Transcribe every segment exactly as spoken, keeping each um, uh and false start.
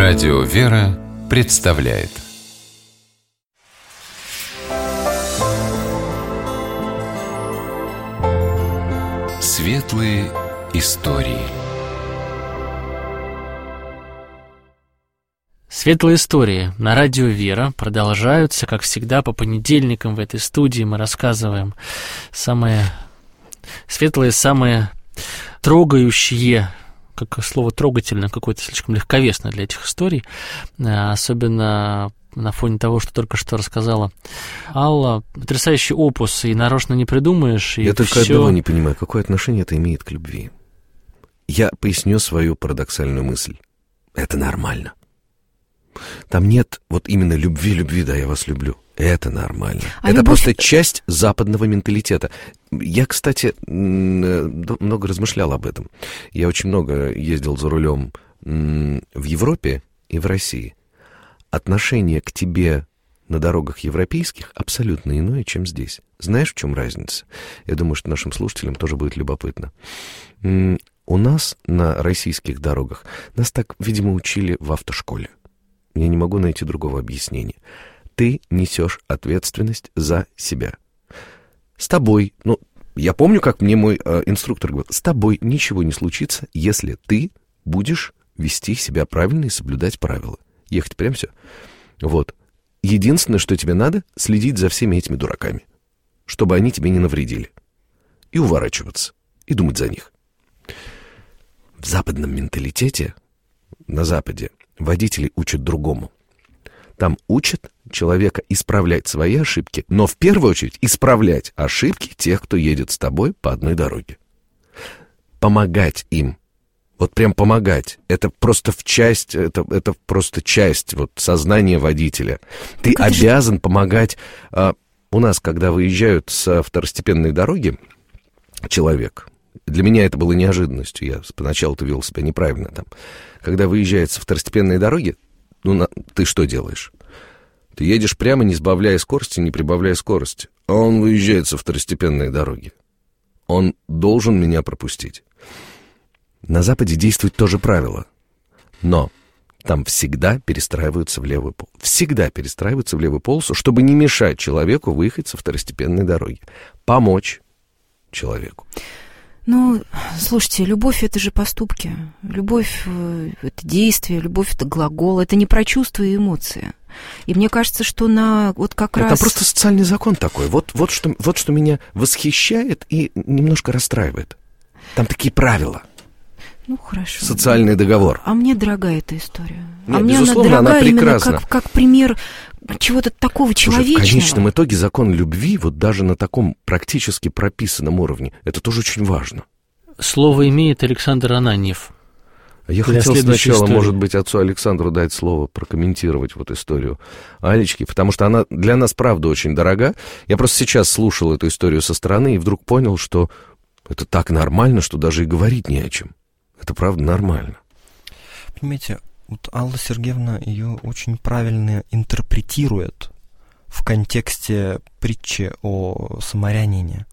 Радио «Вера» представляет Светлые истории. Светлые истории на радио «Вера» продолжаются, как всегда, по понедельникам в этой студии мы рассказываем самые светлые, самые трогающие, как слово «трогательно» какое-то слишком легковесное для этих историй, особенно на фоне того, что только что рассказала Алла. Потрясающий опус, и нарочно не придумаешь. И Я только всё... одного не понимаю, какое отношение это имеет к любви. Я поясню свою парадоксальную мысль. Это нормально. Там нет вот именно любви-любви, да, я вас люблю. Это нормально. А это любовь... просто часть западного менталитета. Я, кстати, много размышлял об этом. Я очень много ездил за рулем в Европе и в России. Отношение к тебе на дорогах европейских абсолютно иное, чем здесь. Знаешь, в чем разница? Я думаю, что нашим слушателям тоже будет любопытно. У нас на российских дорогах нас так, видимо, учили в автошколе. Я не могу найти другого объяснения. Ты несешь ответственность за себя. С тобой, ну, я помню, как мне мой э, инструктор говорил, с тобой ничего не случится, если ты будешь вести себя правильно и соблюдать правила. Ехать прям все. Вот. Единственное, что тебе надо, следить за всеми этими дураками, чтобы они тебе не навредили. И уворачиваться. И думать за них. В западном менталитете, на Западе, водителей учат другому. Там учат человека исправлять свои ошибки, но в первую очередь исправлять ошибки тех, кто едет с тобой по одной дороге. Помогать им. Вот прям помогать. Это просто в часть, это, это просто часть вот, сознания водителя. Ты так обязан же... помогать. А, у нас, когда выезжают со второстепенной дороги человек, для меня это было неожиданностью, я поначалу-то вел себя неправильно там. Когда выезжает со второстепенной дороги, ну, на, ты что делаешь? Ты едешь прямо, не сбавляя скорости, не прибавляя скорости. А он выезжает со второстепенной дороги. Он должен меня пропустить. На Западе действует то же правило. Но там всегда перестраиваются в левую полосу. Всегда перестраиваются в левую полосу, чтобы не мешать человеку выехать со второстепенной дороги. Помочь человеку. Ну, слушайте, любовь — это же поступки. Любовь — это действие, любовь — это глагол. Это не про чувства и эмоции. И мне кажется, что на вот как это раз... Это просто социальный закон такой. Вот, вот, что, вот что меня восхищает и немножко расстраивает. Там такие правила. Ну, хорошо. Социальный договор. А мне дорога эта история. Нет, а мне безусловно, она дорога она именно прекрасна. как, как пример чего-то такого человечного. Слушай, в конечном итоге закон любви, вот даже на таком практически прописанном уровне, это тоже очень важно. Слово имеет Александр Ананьев. Я хотел сначала, истории. может быть, отцу Александру дать слово, прокомментировать вот историю Алечки, потому что она для нас, правда, очень дорога. Я просто сейчас слушал эту историю со стороны и вдруг понял, что это так нормально, что даже и говорить не о чем. Это, правда, нормально. Понимаете, вот Алла Сергеевна ее очень правильно интерпретирует в контексте притчи о самарянине.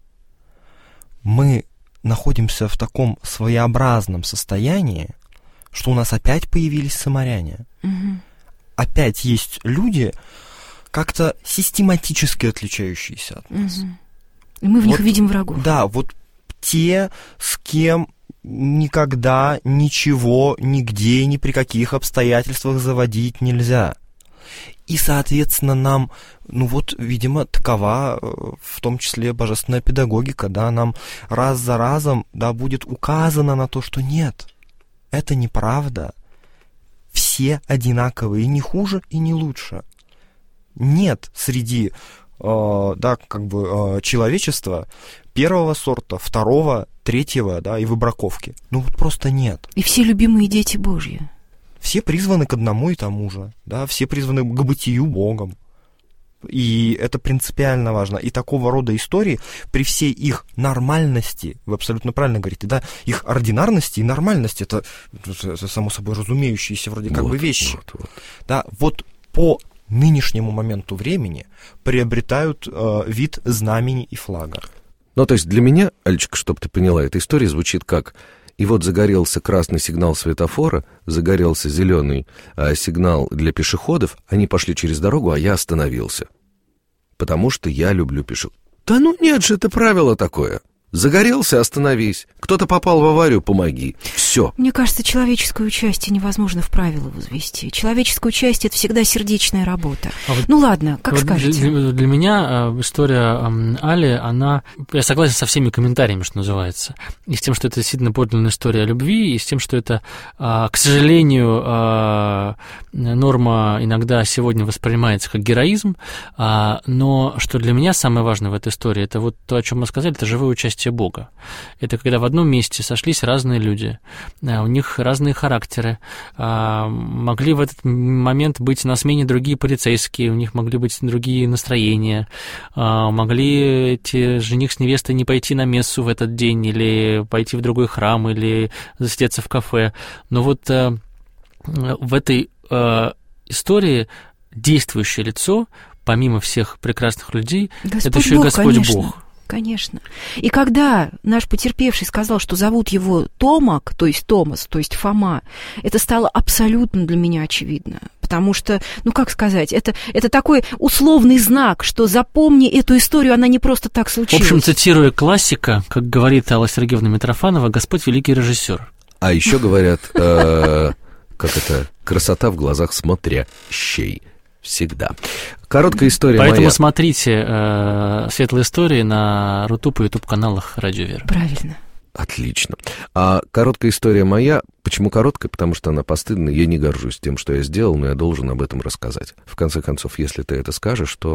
Мы находимся в таком своеобразном состоянии, что у нас опять появились самаряне. Угу. Опять есть люди, как-то систематически отличающиеся от нас. Угу. И мы в них вот, видим врагов. Да, вот те, с кем никогда, ничего, нигде, ни при каких обстоятельствах заводить нельзя. И, соответственно, нам, ну вот, видимо, такова, в том числе, божественная педагогика, да, нам раз за разом, да, будет указано на то, что нет, это неправда. Все одинаковые, и не хуже, и не лучше. Нет среди, э, да, как бы, э, человечества первого сорта, второго, третьего, да, и выбраковки. Ну вот просто нет. И все любимые дети Божьи. Все призваны к одному и тому же, да, все призваны к бытию Богом. И это принципиально важно. И такого рода истории, при всей их нормальности, вы абсолютно правильно говорите, да, их ординарности и нормальности, это, это само собой разумеющиеся вроде как вот, бы вещи. Вот, вот. Да, вот по нынешнему моменту времени приобретают э, вид знамени и флага. Ну, то есть для меня, Алечка, чтобы ты поняла, эта история звучит как: И вот загорелся красный сигнал светофора, загорелся зеленый а, сигнал для пешеходов, они пошли через дорогу, а я остановился. Потому что я люблю пешеходов. Да ну нет же, это правило такое. Загорелся — остановись. Кто-то попал в аварию — помоги. Все. Мне кажется, человеческое участие невозможно в правила возвести. Человеческое участие — это всегда сердечная работа. А вот, ну ладно, как вот скажете. Для, для меня история Али, она... Я согласен со всеми комментариями, что называется. И с тем, что это действительно подлинная история о любви, и с тем, что это, к сожалению, норма иногда сегодня воспринимается как героизм. Но что для меня самое важное в этой истории, это вот то, о чем мы сказали, это живое участие Бога. Это когда в одном месте сошлись разные люди, у них разные характеры, могли в этот момент быть на смене другие полицейские, у них могли быть другие настроения, могли эти жених с невестой не пойти на мессу в этот день, или пойти в другой храм, или засидеться в кафе. Но вот в этой истории действующее лицо, помимо всех прекрасных людей, Господь это еще Бог, и Господь конечно. Бог. Конечно. И когда наш потерпевший сказал, что зовут его Томак, то есть Томас, то есть Фома, это стало абсолютно для меня очевидно. Потому что, ну как сказать, это, это такой условный знак, что запомни эту историю, она не просто так случилась. В общем, цитируя классика, как говорит Алла Сергеевна Митрофанова, Господь великий режиссер. А еще говорят, как это, красота в глазах смотрящей. Всегда. Короткая история Поэтому моя. смотрите э, «Светлые истории» на Рутуб и Ютуб-каналах «Радио Вера». Правильно. Отлично. А короткая история моя, почему короткая? Потому что она постыдная, я не горжусь тем, что я сделал, но я должен об этом рассказать. В конце концов, если ты это скажешь, то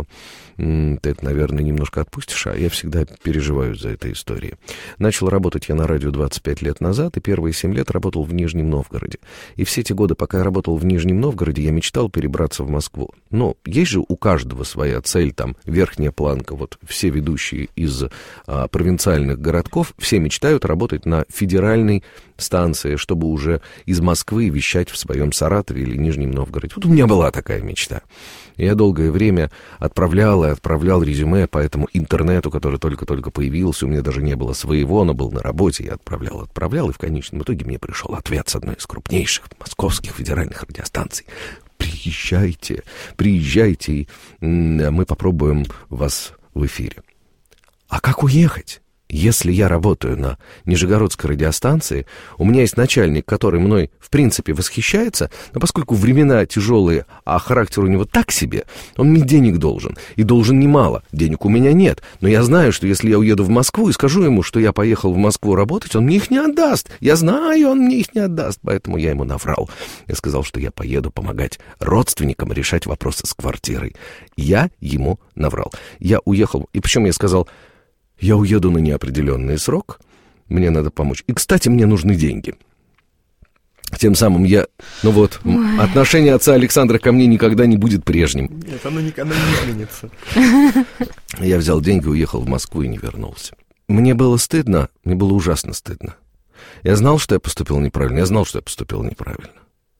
м- ты это, наверное, немножко отпустишь, а я всегда переживаю за этой историей. Начал работать я на радио двадцать пять лет назад, и первые семь лет работал в Нижнем Новгороде. И все те годы, пока я работал в Нижнем Новгороде, я мечтал перебраться в Москву. Но есть же у каждого своя цель, там, верхняя планка, вот все ведущие из а, провинциальных городков, все мечтают работать на федеральной станции, чтобы уже из Москвы вещать в своем Саратове или Нижнем Новгороде. Вот у меня была такая мечта. Я долгое время отправлял и отправлял резюме по этому интернету, который только-только появился. У меня даже не было своего, но был на работе. Я отправлял, отправлял, и в конечном итоге мне пришел ответ с одной из крупнейших московских федеральных радиостанций. Приезжайте, приезжайте, и мы попробуем вас в эфире. А как уехать? Если я работаю на Нижегородской радиостанции, у меня есть начальник, который мной, в принципе, восхищается, но поскольку времена тяжелые, а характер у него так себе, он мне денег должен, и должен немало. Денег у меня нет, но я знаю, что если я уеду в Москву и скажу ему, что я поехал в Москву работать, он мне их не отдаст. Я знаю, он мне их не отдаст, поэтому я ему наврал. Я сказал, что я поеду помогать родственникам решать вопросы с квартирой. Я ему наврал. Я уехал, и причем я сказал... Я уеду на неопределенный срок, мне надо помочь. И, кстати, мне нужны деньги. Тем самым я... Ну вот, Ой. Отношение отца Александра ко мне никогда не будет прежним. Нет, оно никогда не изменится. Я взял деньги, уехал в Москву и не вернулся. Мне было стыдно, мне было ужасно стыдно. Я знал, что я поступил неправильно, я знал, что я поступил неправильно.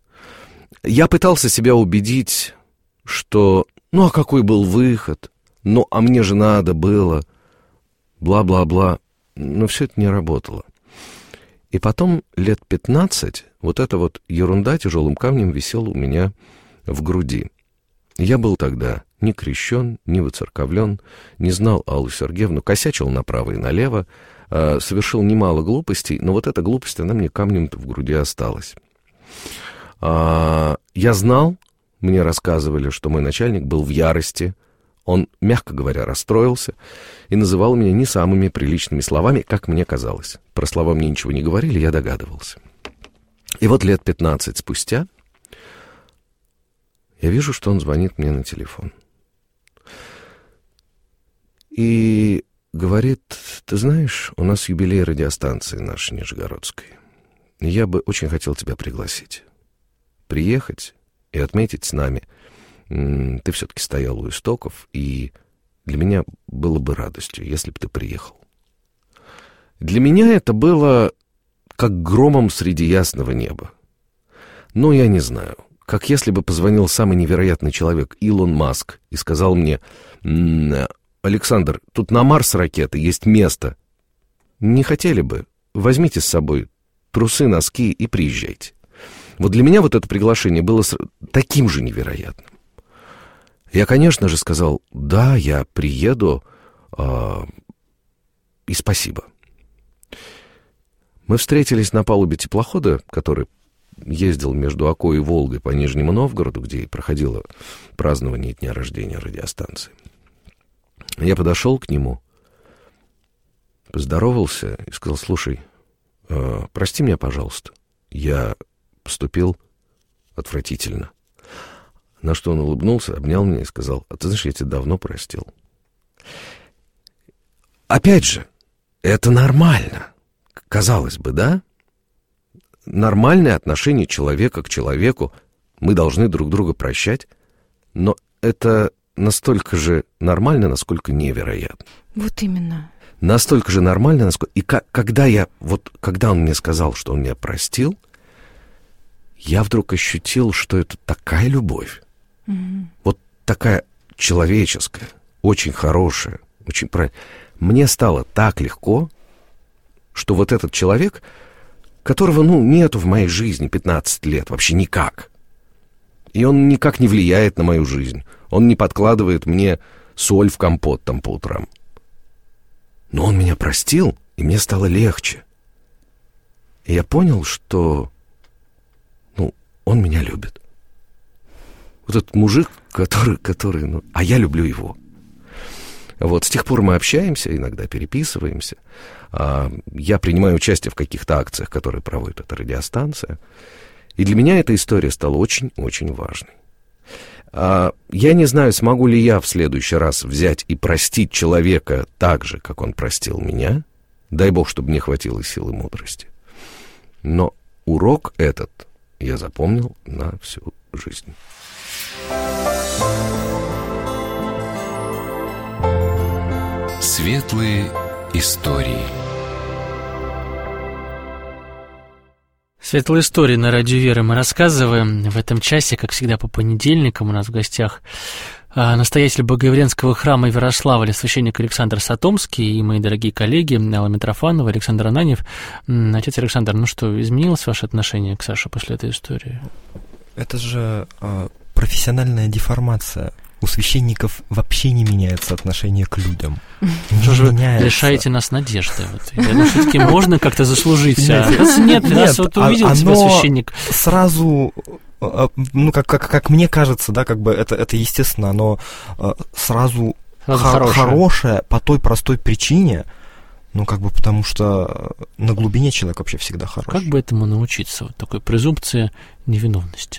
Я пытался себя убедить, что... Ну, а какой был выход? Ну, а мне же надо было... Бла-бла-бла, но все это не работало. И потом лет пятнадцать вот эта вот ерунда тяжелым камнем висела у меня в груди. Я был тогда не крещен, не выцерковлен, не знал Аллу Сергеевну, косячил направо и налево, э, совершил немало глупостей, но вот эта глупость, она мне камнем-то в груди осталась. А, я знал, мне рассказывали, что мой начальник был в ярости. Он, мягко говоря, расстроился и называл меня не самыми приличными словами, как мне казалось. Про слова мне ничего не говорили, я догадывался. И вот лет пятнадцать спустя я вижу, что он звонит мне на телефон. И говорит: ты знаешь, у нас юбилей радиостанции нашей Нижегородской. Я бы очень хотел тебя пригласить. Приехать и отметить с нами. Ты все-таки стоял у истоков, и для меня было бы радостью, если бы ты приехал. Для меня это было как громом среди ясного неба. Но я не знаю, как если бы позвонил самый невероятный человек, Илон Маск, и сказал мне: Александр, тут на Марс ракеты, есть место. Не хотели бы? Возьмите с собой трусы, носки и приезжайте. Вот для меня вот это приглашение было таким же невероятным. Я, конечно же, сказал, да, я приеду, э, и спасибо. Мы встретились на палубе теплохода, который ездил между Око и Волгой по Нижнему Новгороду, где и проходило празднование дня рождения радиостанции. Я подошел к нему, поздоровался и сказал, слушай, э, прости меня, пожалуйста, я поступил отвратительно. На что он улыбнулся, обнял меня и сказал, а ты знаешь, я тебя давно простил. Опять же, это нормально. Казалось бы, да? Нормальное отношение человека к человеку. Мы должны друг друга прощать. Но это настолько же нормально, насколько невероятно. Вот именно. Настолько же нормально, насколько... И как, когда я... Вот когда он мне сказал, что он меня простил, я вдруг ощутил, что это такая любовь. Mm-hmm. Вот такая человеческая, очень хорошая, очень правильная. Мне стало так легко, что вот этот человек, которого, ну, нету в моей жизни пятнадцать лет, вообще никак. И он никак не влияет на мою жизнь. Он не подкладывает мне соль в компот там по утрам. Но он меня простил, и мне стало легче. И я понял, что, ну, он меня любит. Вот этот мужик, который, который, ну, а я люблю его. Вот, с тех пор мы общаемся, иногда переписываемся. Я принимаю участие в каких-то акциях, которые проводит эта радиостанция. И для меня эта история стала очень-очень важной. Я не знаю, смогу ли я в следующий раз взять и простить человека так же, как он простил меня. Дай бог, чтобы мне хватило сил и мудрости. Но урок этот я запомнил на всю жизнь. Светлые истории. Светлые истории на Радио Вера мы рассказываем. В этом часе, как всегда, по понедельникам у нас в гостях настоятель Богоявленского храма в Ярославле, священник Александр Сатомский и мои дорогие коллеги Алла Митрофанова, Александр Ананьев. Отец Александр, ну что, изменилось ваше отношение к Саше после этой истории? Это же э, профессиональная деформация. У священников вообще не меняется отношение к людям. Что же вы лишаете нас надежды? Вот. Я думаю, все-таки можно как-то заслужить. Нет, а нет, нет, раз вот увидел тебя священник. Сразу, ну, как, как, как мне кажется, да, как бы это, это естественно, оно сразу, сразу хор- хорошее. хорошее по той простой причине, ну, как бы потому что на глубине человек вообще всегда хороший. Как бы этому научиться, вот такой презумпции невиновности?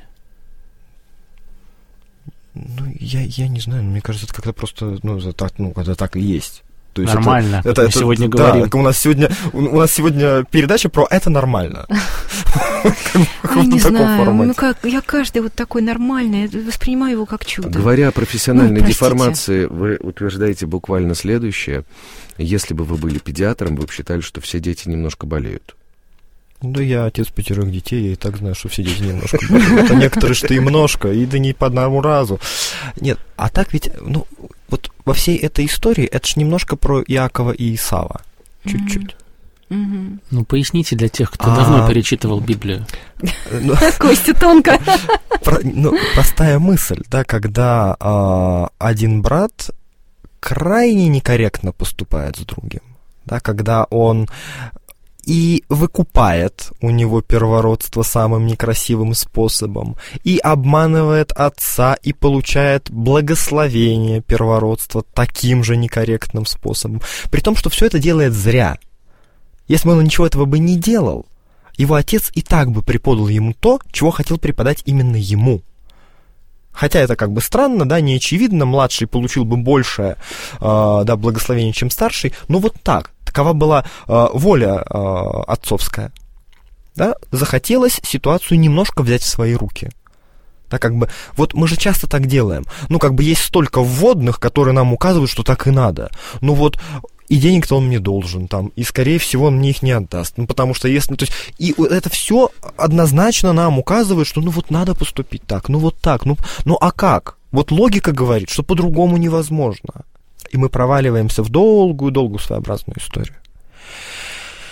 Ну, я, я не знаю, мне кажется, это как-то просто, ну, это так, ну, это так и есть. То есть нормально, это, это, мы это, сегодня да, говорим. У нас сегодня, у нас сегодня передача про «это нормально». Я не знаю, ну как, я каждый вот такой нормальный, воспринимаю его как чудо. Говоря о профессиональной деформации, вы утверждаете буквально следующее. Если бы вы были педиатром, вы бы считали, что все дети немножко болеют. Да я отец пятерых детей, я и так знаю, что все дети немножко болеют. А некоторые, что и немножко, и да не по одному разу. Нет, а так ведь, ну, вот во всей этой истории, это ж немножко про Иакова и Исава. Чуть-чуть. Mm-hmm. Ну, поясните для тех, кто а... давно перечитывал Библию. Костя тонко. Простая мысль, да, когда один брат крайне некорректно поступает с другим, да, когда он и выкупает у него первородство самым некрасивым способом, и обманывает отца, и получает благословение первородства таким же некорректным способом. При том, что все это делает зря. Если бы он ничего этого бы не делал, его отец и так бы преподал ему то, чего хотел преподать именно ему. Хотя это как бы странно, да, не очевидно, младший получил бы большее, э, да, благословение, чем старший, но вот так. Такова была э, воля э, отцовская. Да? Захотелось ситуацию немножко взять в свои руки. Да, как бы, вот мы же часто так делаем. Ну, как бы есть столько вводных, которые нам указывают, что так и надо. Ну вот, и денег-то он мне должен, там, и, скорее всего, он мне их не отдаст. Ну, потому что если... То есть, и это все однозначно нам указывает, что ну вот надо поступить так, ну вот так, ну, ну а как? Вот логика говорит, что по-другому невозможно. И мы проваливаемся в долгую-долгую своеобразную историю.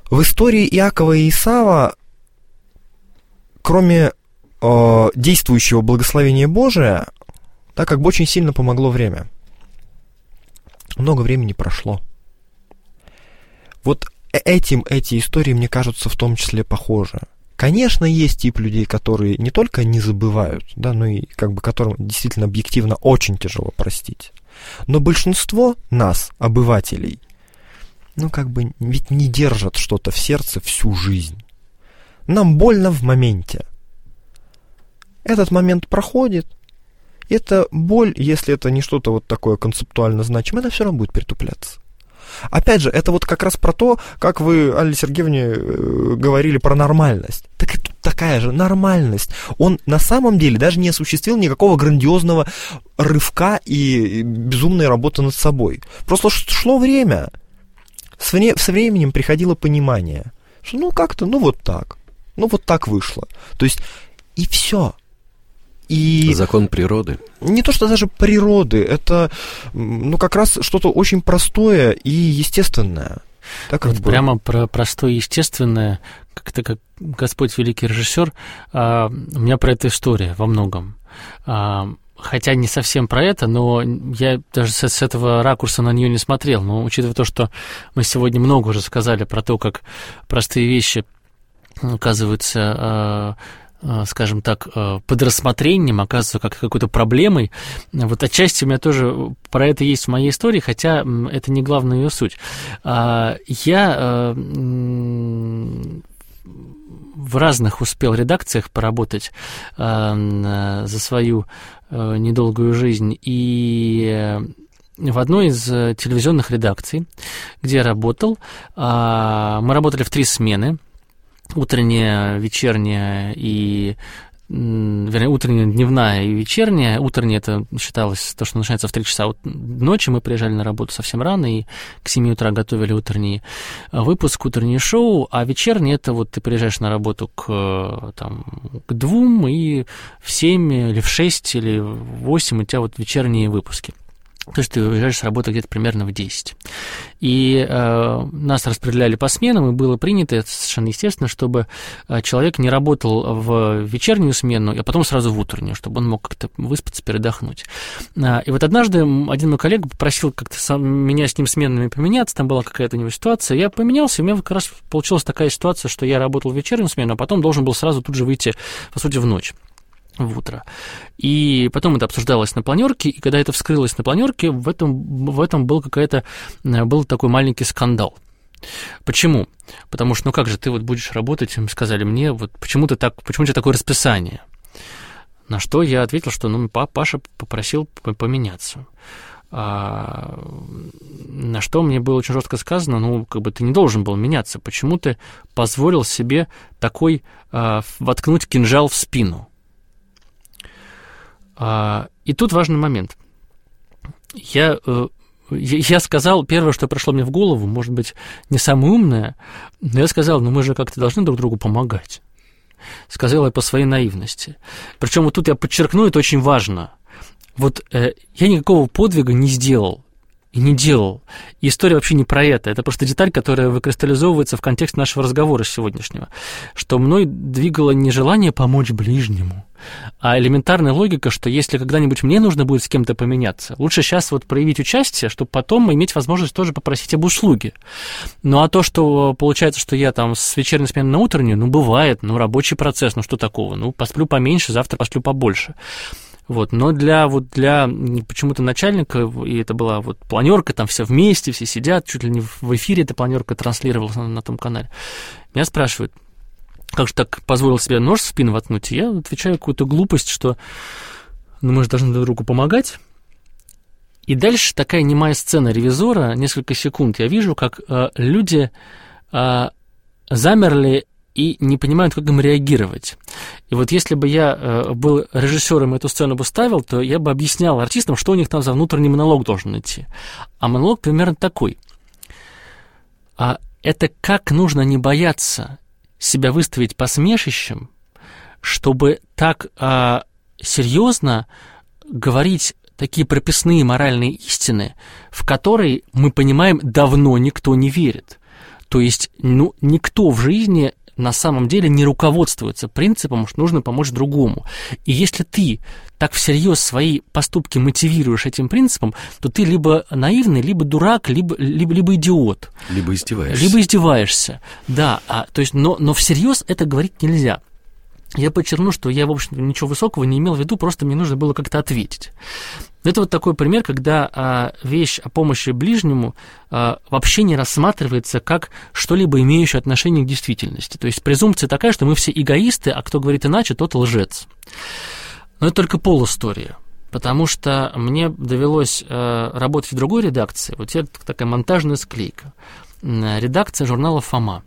В истории Иакова и Исава, кроме э, действующего благословения Божия, так как бы очень сильно помогло время. Много времени прошло. Вот этим эти истории, мне кажутся, в том числе похожи. Конечно, есть тип людей, которые не только не забывают, да, но и как бы которым действительно объективно очень тяжело простить. Но большинство нас, обывателей, ну как бы ведь не держат что-то в сердце всю жизнь. Нам больно в моменте. Этот момент проходит. Эта боль, если это не что-то вот такое концептуально значимое, она все равно будет притупляться. Опять же, это вот как раз про то, как вы, Алле Сергеевне, говорили про нормальность. Так и тут такая же нормальность. Он на самом деле даже не осуществил никакого грандиозного рывка и безумной работы над собой. Просто шло время. Со временем приходило понимание, что ну как-то, ну вот так. Ну вот так вышло. То есть, и все. И закон природы. Не то, что даже природы, это ну, как раз что-то очень простое и естественное. Так как вот прямо про простое и естественное, как-то как Господь великий режиссер, а, у меня про это история во многом. А, хотя не совсем про это, но я даже с, с этого ракурса на нее не смотрел. Но учитывая то, что мы сегодня много уже сказали про то, как простые вещи оказываются... А, скажем так, под рассмотрением, оказывается, как какой-то проблемой. Вот отчасти у меня тоже про это есть в моей истории, хотя это не главная ее суть. Я в разных успел редакциях поработать за свою недолгую жизнь, и в одной из телевизионных редакций, где я работал, мы работали в три смены. Утренняя, вечерняя и, вернее, утренняя, дневная и вечерняя. Утренняя, это считалось то, что начинается в три часа ночи. Мы приезжали на работу совсем рано и к семи утра готовили утренний выпуск, утреннее шоу. А вечерняя, это вот ты приезжаешь на работу к, там, к двум, и в семь или в шесть или в восемь у тебя вот вечерние выпуски. То есть ты уезжаешь с работы где-то примерно в десять. И э, нас распределяли по сменам, и было принято, это совершенно естественно, чтобы человек не работал в вечернюю смену, а потом сразу в утреннюю, чтобы он мог как-то выспаться, передохнуть. И вот однажды один мой коллега попросил как-то сам, меня с ним сменами поменяться, там была какая-то у него ситуация, я поменялся, и у меня как раз получилась такая ситуация, что я работал в вечернюю смену, а потом должен был сразу тут же выйти, по сути, в ночь. В утро. И потом это обсуждалось на планерке, и когда это вскрылось на планерке, в этом, в этом был какая-то, был такой маленький скандал. Почему? Потому что, ну как же, ты вот будешь работать, сказали мне, вот почему ты так, почему у тебя такое расписание? На что я ответил, что ну, Паша попросил поменяться. А, на что мне было очень жестко сказано, ну, как бы ты не должен был меняться, почему ты позволил себе такой а, воткнуть кинжал в спину? И тут важный момент. Я, я сказал, первое, что пришло мне в голову, может быть, не самое умное, но я сказал, ну мы же как-то должны друг другу помогать. Сказал я по своей наивности. Причем вот тут я подчеркну, это очень важно. Вот э, я никакого подвига не сделал и не делал. И история вообще не про это. Это просто деталь, которая выкристаллизовывается в контексте нашего разговора сегодняшнего. Что мной двигало не желание помочь ближнему, а элементарная логика, что если когда-нибудь мне нужно будет с кем-то поменяться, лучше сейчас вот проявить участие, чтобы потом иметь возможность тоже попросить об услуге. Ну, а то, что получается, что я там с вечерней смены на утреннюю, ну, бывает, ну, рабочий процесс, ну, что такого? Ну, посплю поменьше, завтра посплю побольше. Вот, но для, вот для почему-то начальника, и это была вот планерка, там все вместе, все сидят, чуть ли не в эфире эта планерка транслировалась на, на том канале. Меня спрашивают, как же так позволил себе нож в спину воткнуть? И я отвечаю какую-то глупость, что ну, мы же должны друг другу помогать. И дальше такая немая сцена ревизора, несколько секунд, я вижу, как э, люди э, замерли и не понимают, как им реагировать. И вот если бы я э, был режиссером и эту сцену бы ставил, то я бы объяснял артистам, что у них там за внутренний монолог должен идти. А монолог примерно такой. А это как нужно не бояться себя выставить посмешищем, чтобы так а, серьезно говорить такие прописные моральные истины, в которые, мы понимаем, давно никто не верит. То есть, ну, никто в жизни на самом деле не руководствуется принципом, что нужно помочь другому. И если ты так всерьез свои поступки мотивируешь этим принципом, то ты либо наивный, либо дурак, либо, либо, либо идиот. Либо издеваешься. Либо издеваешься, да. А, то есть, но, но всерьез это говорить нельзя. Я подчеркну, что я, в общем-то, ничего высокого не имел в виду, просто мне нужно было как-то ответить. Это вот такой пример, когда а, вещь о помощи ближнему а, вообще не рассматривается как что-либо имеющее отношение к действительности. То есть презумпция такая, что мы все эгоисты, а кто говорит иначе, тот лжец. Но это только полустория, потому что мне довелось а, работать в другой редакции. Вот теперь такая монтажная склейка. Редакция журнала «Фома».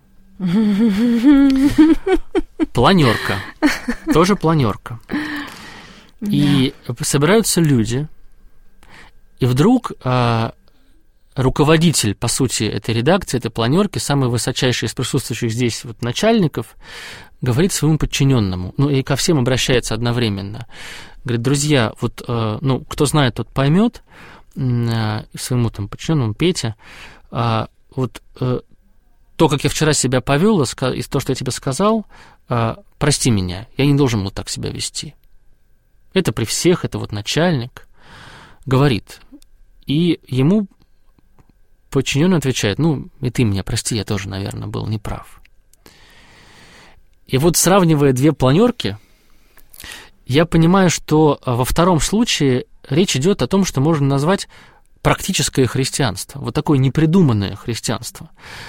Планерка. Тоже планерка. И да. Собираются люди, и вдруг а, руководитель, по сути, этой редакции, этой планерки, самый высочайший из присутствующих здесь вот начальников, говорит своему подчиненному, ну и ко всем обращается одновременно. Говорит: друзья, вот, а, ну, кто знает, тот поймет, а, своему там подчиненному Пете, а, вот а, то, как я вчера себя повел, и то, что я тебе сказал, а, прости меня, я не должен был так себя вести. Это при всех, это вот начальник говорит. И ему подчиненный отвечает: ну, и ты меня прости, я тоже, наверное, был неправ. И вот, сравнивая две планерки, я понимаю, что во втором случае речь идет о том, что можно назвать практическое христианство, вот такое непридуманное христианство,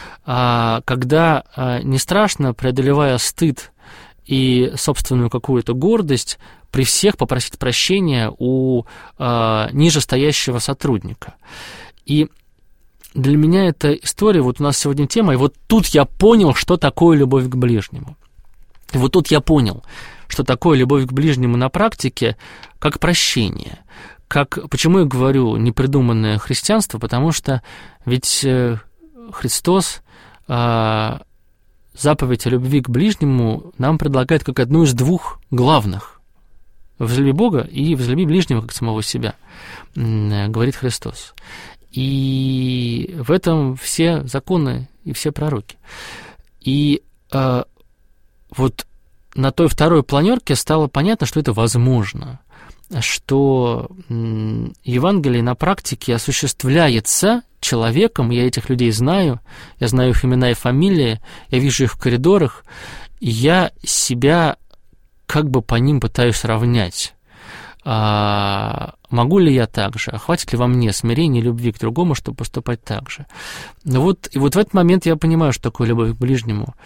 когда не страшно, преодолевая стыд и собственную какую-то гордость, при всех попросить прощения у э, нижестоящего сотрудника. И для меня эта история, вот у нас сегодня тема, и вот тут я понял, что такое любовь к ближнему. И вот тут я понял, что такое любовь к ближнему на практике, как прощение. Как, почему я говорю непридуманное христианство? Потому что ведь Христос э, заповедь о любви к ближнему нам предлагает как одну из двух главных. «Возлюби Бога и возлюби ближнего, как самого себя», говорит Христос. И в этом все законы и все пророки. И э, вот на той второй планерке стало понятно, что это возможно, что Евангелие на практике осуществляется человеком, я этих людей знаю, я знаю их имена и фамилии, я вижу их в коридорах, и я себя как бы по ним пытаюсь равнять. А могу ли я так же? А хватит ли во мне смирения и любви к другому, чтобы поступать так же? Ну вот, и вот в этот момент я понимаю, что такое любовь к ближнему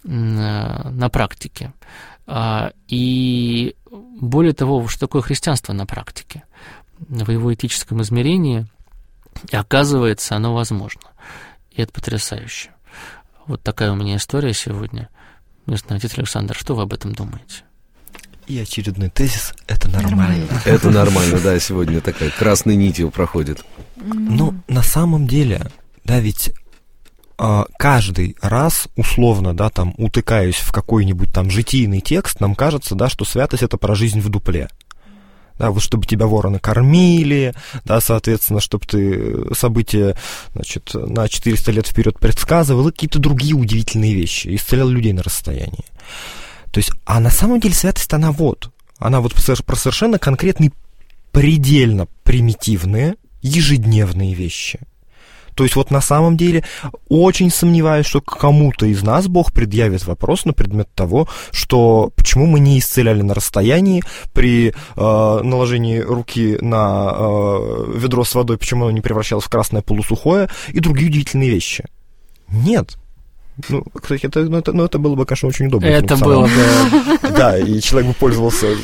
на практике. А, и более того, что такое христианство на практике. В его этическом измерении, и оказывается, оно возможно. И это потрясающе. Вот такая у меня история сегодня. Не знаю, отец Александр, что вы об этом думаете? И очередной тезис – это нормально. Это нормально, да, сегодня такая красной нитью проходит. Ну, на самом деле, да, ведь а, каждый раз, условно, да, там, утыкаясь в какой-нибудь там житийный текст, нам кажется, да, что святость – это про жизнь в дупле. Да, вот чтобы тебя вороны кормили, да, соответственно, чтобы ты события, значит, на четыреста лет вперед предсказывал, и какие-то другие удивительные вещи, исцелял людей на расстоянии. То есть, а на самом деле святость, она вот, она вот про совершенно конкретные, предельно примитивные, ежедневные вещи. То есть, вот на самом деле, очень сомневаюсь, что кому-то из нас Бог предъявит вопрос на предмет того, что почему мы не исцеляли на расстоянии при э, наложении руки на э, ведро с водой, почему оно не превращалось в красное полусухое, и другие удивительные вещи. Нет. Ну, кстати, это, ну, это, ну, это было бы, конечно, очень удобно. Это было бы... Да, и человек бы пользовался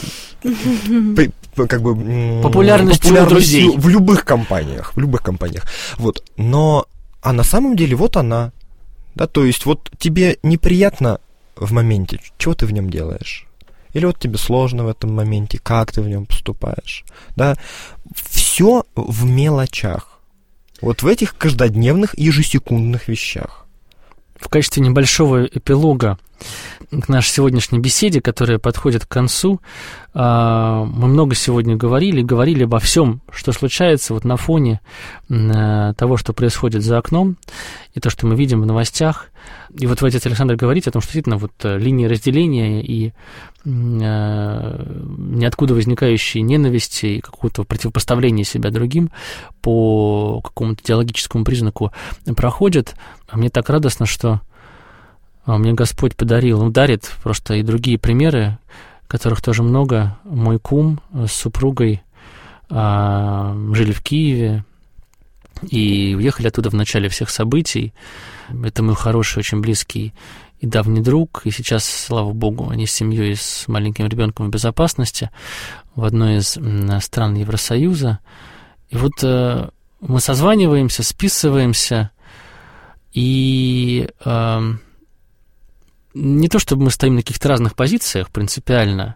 как бы популярностью у друзей в любых компаниях, в любых компаниях. Вот, но, а на самом деле вот она, да, то есть вот тебе неприятно в моменте, чего ты в нем делаешь? Или вот тебе сложно в этом моменте, как ты в нем поступаешь, да? Все в мелочах, вот в этих каждодневных ежесекундных вещах. В качестве небольшого эпилога к нашей сегодняшней беседе, которая подходит к концу. Мы много сегодня говорили, говорили обо всем, что случается вот на фоне того, что происходит за окном, и то, что мы видим в новостях. И вот вы, отец Александр, говорите о том, что действительно вот линии разделения и ниоткуда возникающие ненависти и какого-то противопоставления себя другим по какому-то идеологическому признаку проходят. А мне так радостно, что мне Господь подарил, он дарит просто и другие примеры, которых тоже много. Мой кум с супругой а, жили в Киеве и уехали оттуда в начале всех событий. Это мой хороший, очень близкий и давний друг. И сейчас, слава Богу, они с семьей и с маленьким ребенком в безопасности в одной из стран Евросоюза. И вот а, мы созваниваемся, списываемся, и а, не то чтобы мы стоим на каких-то разных позициях принципиально,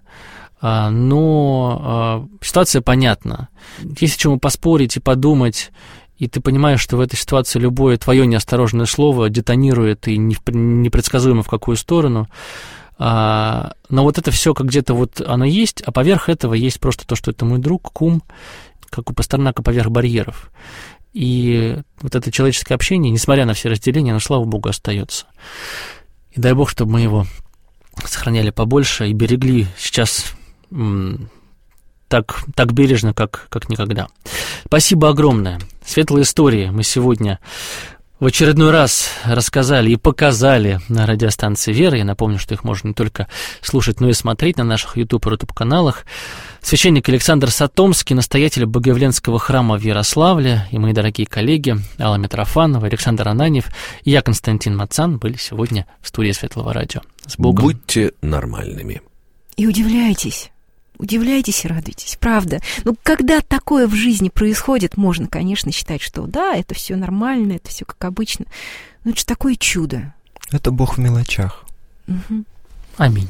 но ситуация понятна. Есть о чем поспорить и подумать, и ты понимаешь, что в этой ситуации любое твое неосторожное слово детонирует и непредсказуемо в какую сторону. Но вот это все как где-то вот оно есть, а поверх этого есть просто то, что это мой друг, кум, как у Пастернака, поверх барьеров. И вот это человеческое общение, несмотря на все разделения, оно, слава Богу, остается. И дай Бог, чтобы мы его сохраняли побольше и берегли сейчас м, так, так бережно, как, как никогда. Спасибо огромное. Светлые истории мы сегодня в очередной раз рассказали и показали на радиостанции «Вера». Я напомню, что их можно не только слушать, но и смотреть на наших YouTube и YouTube-каналах. Священник Александр Сатомский, настоятель Богоявленского храма в Ярославле, и мои дорогие коллеги Алла Митрофанова, Александр Ананьев и я, Константин Мацан, были сегодня в студии Светлого радио. С Богом. Будьте нормальными. И удивляйтесь. Удивляйтесь и радуйтесь, правда. Ну, когда такое в жизни происходит, можно, конечно, считать, что да, это все нормально, это все как обычно. Но это же такое чудо. Это Бог в мелочах. Угу. Аминь.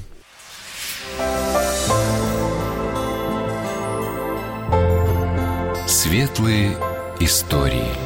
Светлые истории.